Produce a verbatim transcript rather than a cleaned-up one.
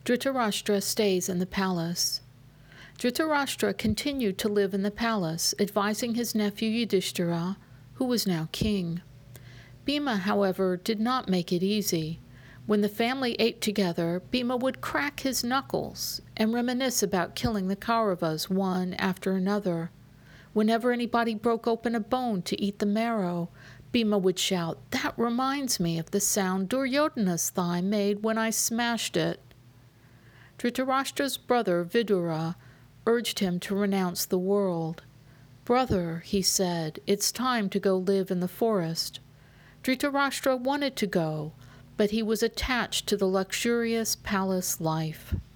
Dhritarashtra stays in the palace. Dhritarashtra continued to live in the palace, advising his nephew Yudhishthira, who was now king. Bhima, however, did not make it easy. When the family ate together, Bhima would crack his knuckles and reminisce about killing the Kauravas one after another. Whenever anybody broke open a bone to eat the marrow, Bhima would shout, "That reminds me of the sound Duryodhana's thigh made when I smashed it." Dhritarashtra's brother Vidura urged him to renounce the world. "Brother," he said, "it's time to go live in the forest." Dhritarashtra wanted to go, but he was attached to the luxurious palace life.